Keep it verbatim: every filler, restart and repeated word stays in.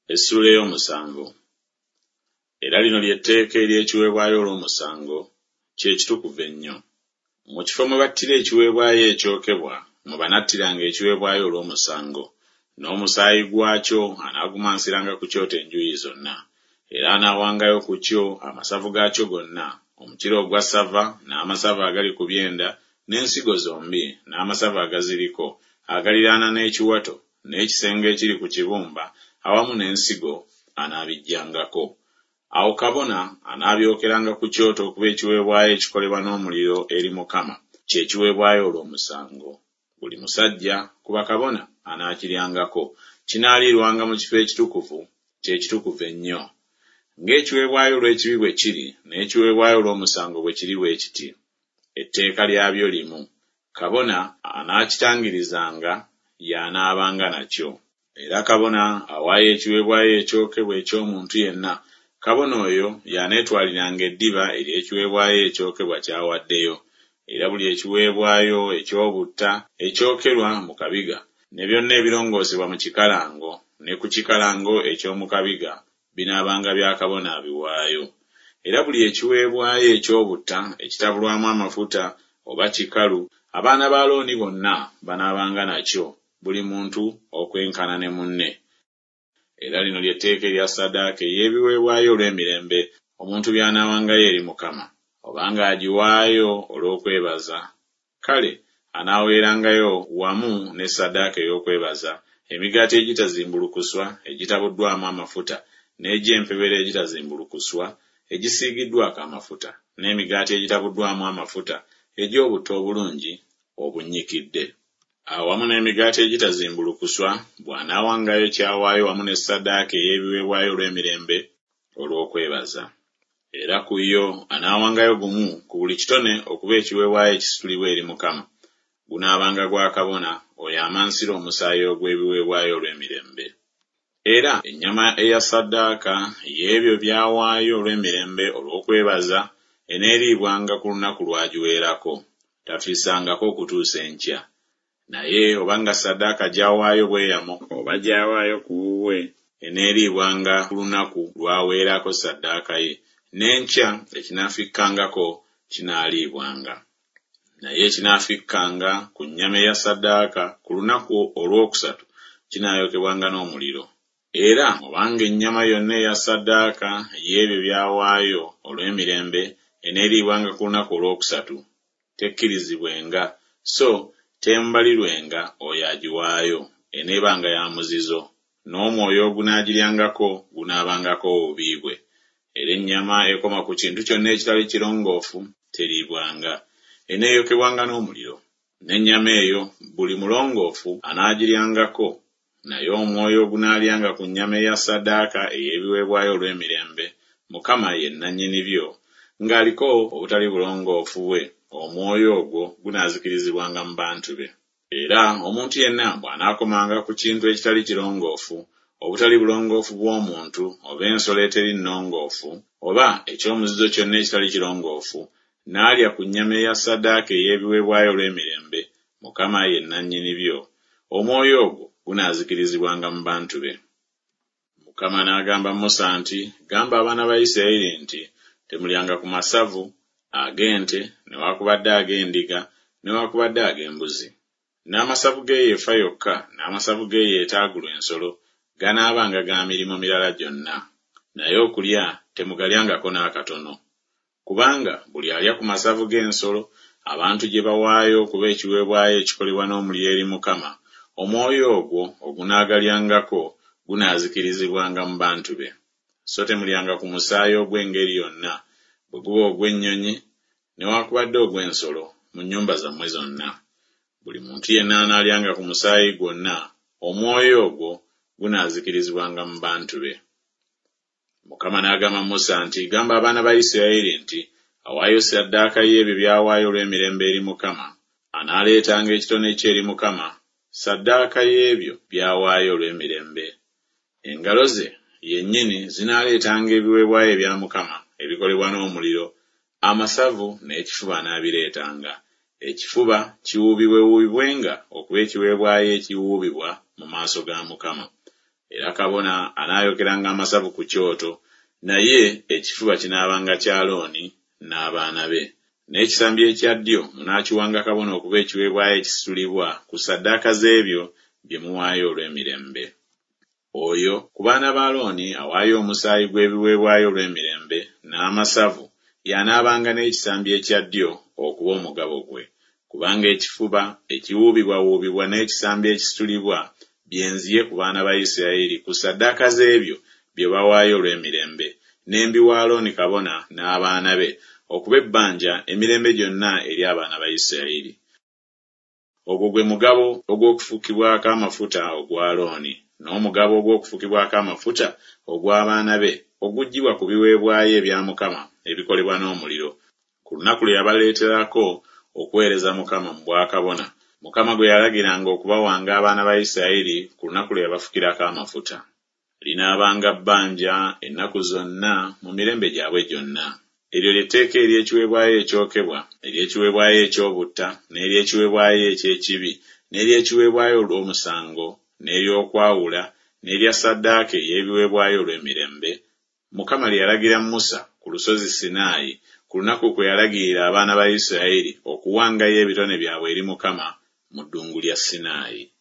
Essula ey'omusanvu. Era lino ly'etteeka ery'ekiweebwayo olw'omusango, kye kitukuvu ennyo. Mu kifo mwe battira ekiweebwayo ekyokebwa, mwe banattiranga ekiweebwayo olw'omusango, n'omusaayi gwakyo anaagumansiranga ku kyoto enjuuyi zonna, era anaawangayo ku kyo amasavu gaakyo gonna, omukira ogwa ssava n'amasavu agali ku byenda, n'ensigo zombi n'amasavu agaziriko, agaliraana n'ekiwato n'ekisenge ekiri ku kibumba, awamu n'ensigo anaabijjangako. Awo kabona anaabyokeranga ku kyoto okuba ekiweebwayo ekikolebwa n'omuliro eri Mukama, kye kiweebwayo olw'omusango. Buli musajja ku bakabona anaakiryangako, kinaaliirwanga mu kifo ekitukuvu, kye kitukuvu ennyo. Ng'ekiweebwayo olw'ekibi bwe kiri, n'ekiweebwayo olw'omusango bwe kiri bwe kiti. Etteeka lyabyo limu. Kabona anaakitangirizanga y'anaabanga nakyo. Era kabona awaayo ekiweebwayo ekyokebwa eky'omuntu yenna, kabona oyo y'aneetwaliranga eddiba ery'ekiweebwayo ekyokebwa ky'awaddeyo. Era buli ekiweebwayo eky'obutta ekyokerwa mu kabiga, ne byonna ebirongoosebwa mu kikalango ne ku kikalango eky'omu kabiga, binaabanga bya kabona abiwaayo. Era buli ekiweebwayo eky'obutta ekitabulwamu amafuta oba kikalu, abaana ba Alooni bonna banaabanga nakyo, buli muntu okwenkana ne munne. Era lino ly'etteeka erya ssaddaaka ey'ebiweebwayo olw'emirembe omuntu by'anaawangayo eri Mukama, obanga agiwaayo olw'okwebaza. Kale anaaweerangayo wamu ne ssaddaaka ey'okwebaza emigaati egitazimbulukuswa egitabuddwamu amafuta, n'egy'empebera egitazimbulukuswa egisiigiddwako amafuta, n'emigaati egitabuddwamu amafuta egy'obutta obulungi obunnyikidde. Awamu n'emigaati egitazimbulukuswa bw'anaawangayo kyawaayo wamu ne ssaddaaka ey'ebiweebwayo olw'emirembe olw'okwebaza. Era ku yo anaawangayo gumu ku buli kitone okuba ekiweebwayo ekisitulibwa eri Mukama. Gunaabanga gwa kabona oyo amansira omusaayi ogw'ebiweebwayo olw'emirembe. Era ennyama eya ssaddaaka y'ebyo byawaayo olw'emirembe olw'okwebaza eneeriibwanga ku lunaku lwagiweerako, tafiisangako okutuusa enkya. Naye obanga ssaddaaka gyawaayo bweyamo oba gyawaayo ku wuwe, eneeriibwanga ku lunaku lwaweerako ssaddaaka ye, n'enkya ekinaafikkangako kinaaliibwanga. Naye ekinaafikkanga ku nnyama eya ssaddaaka ku lunaku olwokusatu kinaayokebwanga n'omuliro. Era obanga ennyama yonna eya ssaddaaka y'ebyo byawaayo olw'emirembe eneeriibwanga ku lunaku olwokusatu, tekkirizibwenga, so tembalirwenga oyo agiwaayo, eneebanga ya muzizo, n'omwoyo ogunaagiryangako gunaabangako obubi bwe. Era ennyama ekoma ku kintu kyonna ekitali kirongoofu teriibwanga, eneeyokebwanga n'omuliro. N'ennyama eyo buli mulongoofu anaagiryangako, naye omwoyo ogunaalyanga ku nnyama eya ssaddaaka ey'ebiweebwayo olw'emirembe, Mukama ye nannyini byo, ng'aliko obutali bulongoofu bwe, omwoyo ogwo gunaazikirizibwanga mu bantu be. Era omuntu yenna bw'anaakomanga ku kintu ekitali kirongoofu, obutali bulongoofu bw'omuntu oba ensolo eteri nnongoofu oba eky'omuzizo kyonna ekitali kirongoofu, n'alya ku nnyama eya ssaddaaka ey'ebiweebwayo olw'emirembe, Mukama ye nannyini byo, omwoyo ogwo gunaazikirizibwanga mu bantu be. Mukama n'agamba Musa nti, gamba abaana ba Isirayiri nti, temulyanga ku masavu ag'ente newaakubadde ag'endiga newaakubadde ag'embuzi. N'amasavu g'eyeefa yokka n'amasavu g'eyeetaagulwa ensolo ganaabanga ga mirimu mirala gyonna. Naye okulya temugalyangako n'akatono. Kubanga buli alya ku masavu g'ensolo abantu gye bawaayo okuba ekiweebwayo ekikolebwa n'omuliro eri Mukama, omwoyo ogwo ogunaagalyangako gunaazikirizibwanga mu bantu be. So temulyanga ku musaayi ogw'engeri yonna, bwe guba ogw'ennyonyi newaakubadde ogw'ensolo mu nnyumba zammwe zonna. Buli muntu yenna anaalyanga ku musaayi gwonna, omwoyo ogwo gunaazikirizibwanga mu bantu be. Mukama n'agamba Musa nti, gamba abaana ba Isirayiri nti, awaayo ssaddaaka y'ebyo byawaayo olw'emirembe eri Mukama, anaaleetanga ekitone kye eri Mukama, ssaddaaka y'ebyo byawaayo olw'emirembe. Engalo ze yennyini zinaaleetanga ebiweebwayo ebya Mukama ebikolebwa n'omuliro, amasavu n'ekifuba anaabireetanga. Ekifuba kiwuubibwewuubibwenga okuba ekiweebwayo ekiwuubibwa mu maaso ga Mukama. era kabona anaayokeranga amasavu ku kyoto, naye ekifuba kinaabanga kya Alooni n'abaana be. N'ekisambi ekya ddyo munaakiwanga kabona okuba ekiweebwayo ekisitulibwa ku ssaddaaka z'ebyo bye muwaayo olw'emirembe. Oyo ku baana ba Alooni awaayo omusaayi gw'ebiweebwayo olw'emirembe n'amasavu y'anaabanga n'ekisambi ekya ddyo okuba omugabo gwe, kubanga ekifuba ekiwuubibwawuubibwa n'ekisambi ekisitulibwa byenziye ku baana ba Isirayiri ku ssaddaaka z'ebyo bye bawaayo olw'emirembe, n'embiwa Alooni kabona n'abaana be okuba ebbanja emirembe gyonna eri abaana ba Isirayiri. Ogwo gwe mugabo ogw'okufukibwako amafuta ogwa Alooni, n'omugabo ogw'okufukibwako amafuta ogw'abaana be oguggyibwa ku biweebwayo ebya Mukama ebikolebwa n'omuliro, ku lunaku lwe yabaleeterako okuweereza Mukama mu bwakabona, Mukama gwe yalagiranga okubawanga abaana ba Isirayiri ku lunaku lwe yabafukirako amafuta. Linaabanga bbanja ennaku zonna mu mirembe gyabwe gyonna. Eryo ly'etteeka ery'ekiweebwayo ekyokebwa, ery'ekiweebwayo eky'obutta, n'ery'ekiweebwayo eky'ekibi, n'ery'ekiweebwayo olw'omusango, n'ery'okwawula, n'erya ssaddaaka ey'ebiweebwayo olw'emirembe, Mukama lye yalagira Musa ku lusozi Sinaayi ku lunaku kwe yalagirira abaana ba Isirayiri okuwangayo ebitone byabwe eri Mukama mu ddungu lya Sinaayi.